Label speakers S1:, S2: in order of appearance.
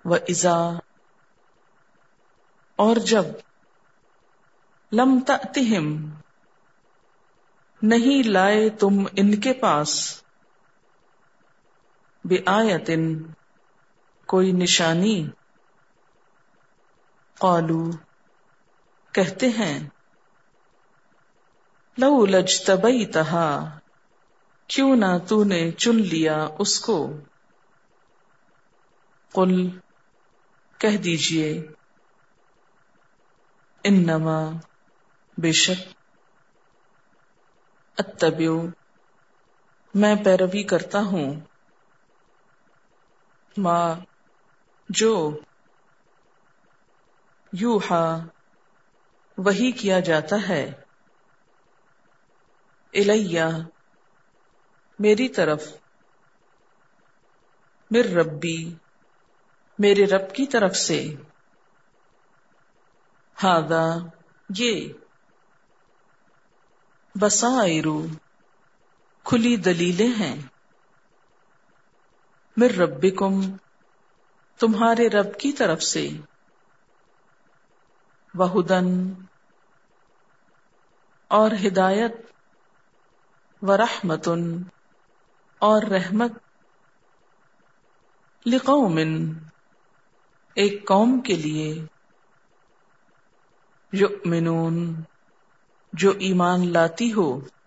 S1: وَإِذَا اور جب لم تأتہم نہیں لائے تم ان کے پاس بآیۃ کوئی نشانی قالو کہتے ہیں لولا اجتبیتہا کیوں نہ تو نے چن لیا اس کو قل کہہ دیجئے انما بے شک اتبع میں پیروی کرتا ہوں ما جو یوحا وحی کیا جاتا ہے الیہ میری طرف من ربی میرے رب کی طرف سے ھذا یہ بصائر کھلی دلیلیں ہیں من ربکم تمہارے رب کی طرف سے وہدن اور ہدایت ورحمت اور رحمت لقوم ایک قوم کے لیے یؤمنون جو ایمان لاتی ہو